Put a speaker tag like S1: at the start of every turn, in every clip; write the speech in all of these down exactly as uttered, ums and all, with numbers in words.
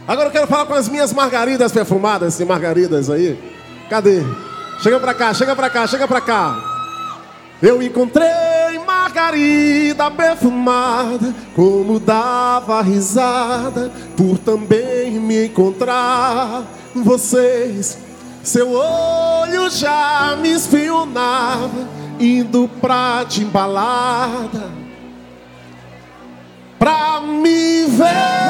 S1: Agora eu quero falar com as minhas margaridas perfumadas. Tem margaridas aí? Cadê? Chega pra cá, chega pra cá, chega pra cá. Eu encontrei margarida perfumada, como dava risada por também me encontrar. Vocês, seu olho já me espionava, indo pra te embalada, pra me ver,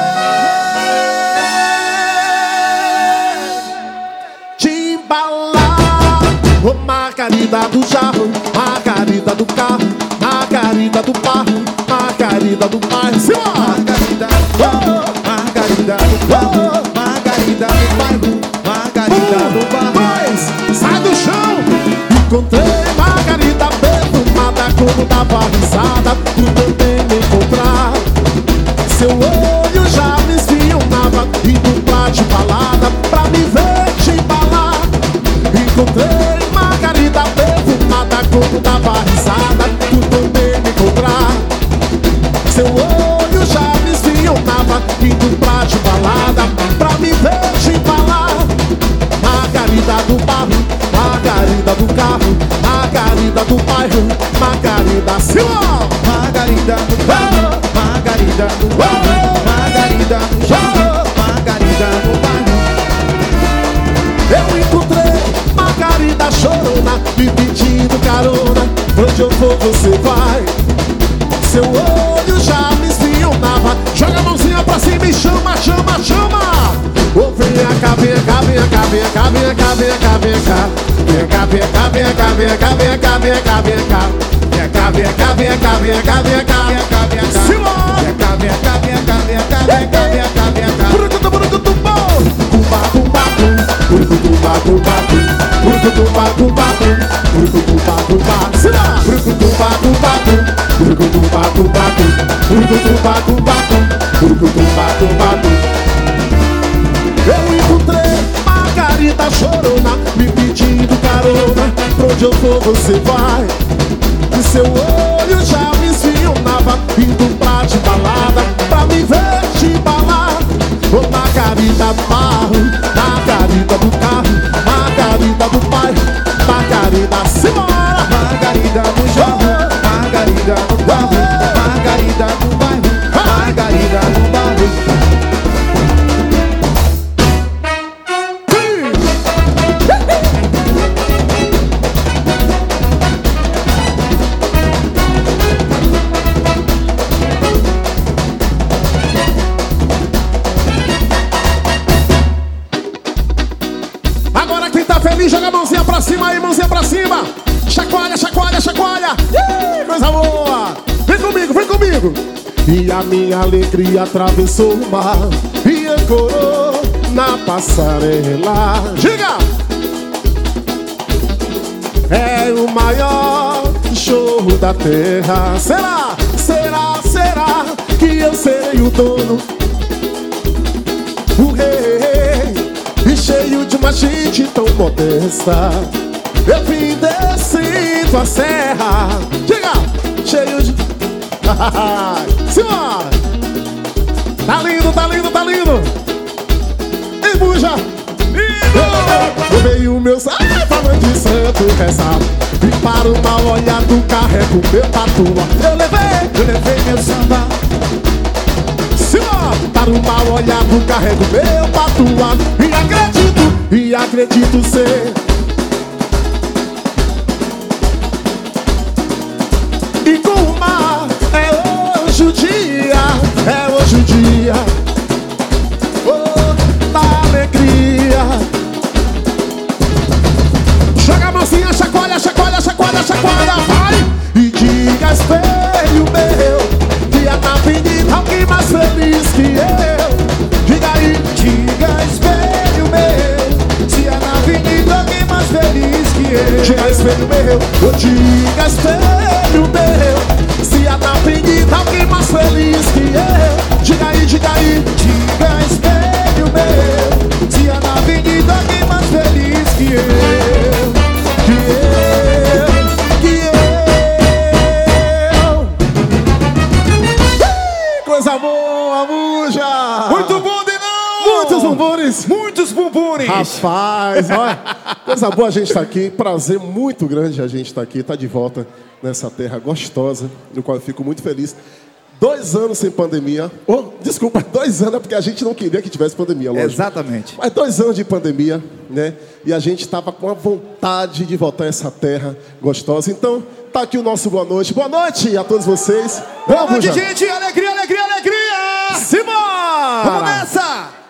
S1: te embalar. Ô margarida do jarro, margarida do carro, margarida do barro, margarida do bairro.
S2: Margarida do barro, margarida do barro, margarida do bairro, margarida do barro.
S1: Dois, sai do chão. Encontrei margarida perfumada, como dava risada por também me encontrar. Seu olho já me espionava, indo pra de balada, pra me ver te embalar. Encontrei margarida perfumada, como dava risada por também me encontrar. Seu olho já me espionava, indo pra de balada, pra me ver te embalar. Margarida do barro, margarida do carro, margarida do bairro, margarida Simão.
S2: Margarida do barro, margarida do barro, margarida do jarro, margarida do barro.
S1: Eu encontrei margarida chorona, me pedindo carona. Onde eu for você vai. Seu olho já me espionava. Joga a mãozinha pra cima e chama, chama, chama. Ô vem cá, vem cá, vem cá, vem cá, vem cá, vem cá, vem cá. Vem cá, vem cá, vem cá, vem cá, vem cá, vem cá, vem cá. Vem cá, vem cá, vem cá, vem cá, vem cá, vem cá, vem cá. Simão!
S2: Vem cá, vem cá, vem cá, vem cá, vem cá, vem cá, vem cá.
S1: Burucutu, burucutu, bom! Cumba, cumba, cum. Burucutu, cumba, cumba, cum. Burucutu, cumba, cumba, cum. Burucutu, cumba, cumba. Simão! Burucutu, cumba, cumba, cum. Burucutu, cumba, cumba, cum. Burucutu, cumba, cumba, cum. Burucutu, cumba, cumba, cum. Eu encontrei margarida chorona, me pedindo carona. Pra onde eu for você vai. E seu olho já me espionava, indo pra de balada, pra me ver te embalar. Ô margarida do barro, margarida do carro, margarida do bairro, margarida Simora.
S2: Margarida do jarro, margarida do barro, margarida do bairro, margarida do barro.
S1: Joga a mãozinha pra cima aí, mãozinha pra cima. Chacoalha, chacoalha, chacoalha. Ih, coisa boa. Vem comigo, vem comigo. E a minha alegria atravessou o mar e ancorou na passarela. Diga! É o maior show da terra. Será, será, será que eu serei o dono? O rei, e cheio de uma gente tão modesta, eu vim descendo a serra. Diga! Cheio de... Senhora! Tá lindo, tá lindo, tá lindo! E buja! Eu levei o meu... Ai, falando de santo rezado, e para o mal olhado carrego meu patua. Eu levei,
S2: Eu levei meu samba,
S1: Senhora! Para o mal olhado carrego meu patua. E acredito, e acredito ser. E com o mar é hoje o dia, é hoje o dia, oh, da alegria. Joga a mãozinha, chacoalha, chacoalha, chacoalha, chacoalha, vai! E diga, espelho meu, que a tá finita alguém mais feliz que eu. Diga aí,
S2: diga espelho meu, se é na avenida alguém mais feliz que eu.
S1: diga espelho meu, oh, diga espelho meu, se a tá finita alguém mais feliz que eu. Diga aí, diga aí,
S2: Diga espelho meu, se é na avenida alguém mais feliz que eu.
S1: que eu, que eu. Ih, coisa boa, Muja!
S2: Muito bom, Denão!
S1: Muitos bumbunes.
S2: Muitos bumbunes.
S1: Rapaz, olha, coisa boa a gente estar aqui. Prazer muito grande a gente estar aqui, estar de volta nessa terra gostosa, no qual eu fico muito feliz. Dois anos sem pandemia. Oh, desculpa, dois anos é porque a gente não queria que tivesse pandemia, lógico.
S2: Exatamente.
S1: Mas dois anos de pandemia, né? E a gente estava com a vontade de voltar a essa terra gostosa. Então, tá aqui o nosso boa noite. Boa noite a todos vocês.
S2: Boa noite, gente. Alegria, alegria, alegria.
S1: Simbora!
S2: Vamos nessa!